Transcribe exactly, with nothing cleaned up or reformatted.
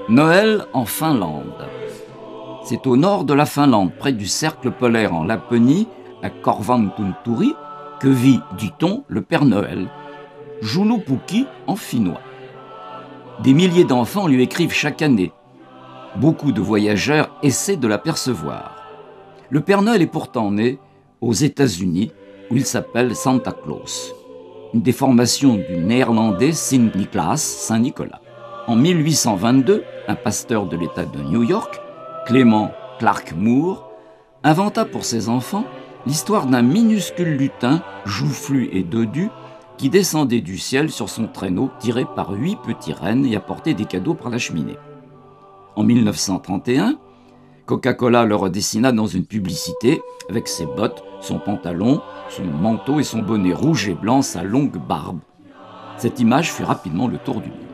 Noël en Finlande. C'est au nord de la Finlande, près du cercle polaire en Laponie, à Korvantunturi, que vit, dit-on, le Père Noël, Joulupukki en finnois. Des milliers d'enfants lui écrivent chaque année. Beaucoup de voyageurs essaient de l'apercevoir. Le Père Noël est pourtant né aux États-Unis, où il s'appelle Santa Claus, une déformation du néerlandais Sint-Nicolaas, Saint-Nicolas. En mille huit cent vingt-deux, un pasteur de l'État de New York, Clément Clark Moore, inventa pour ses enfants l'histoire d'un minuscule lutin, joufflu et dodu, qui descendait du ciel sur son traîneau tiré par huit petits rennes et apportait des cadeaux par la cheminée. En mille neuf cent trente et un, Coca-Cola le redessina dans une publicité avec ses bottes, son pantalon, son manteau et son bonnet rouge et blanc, sa longue barbe. Cette image fut rapidement le tour du monde.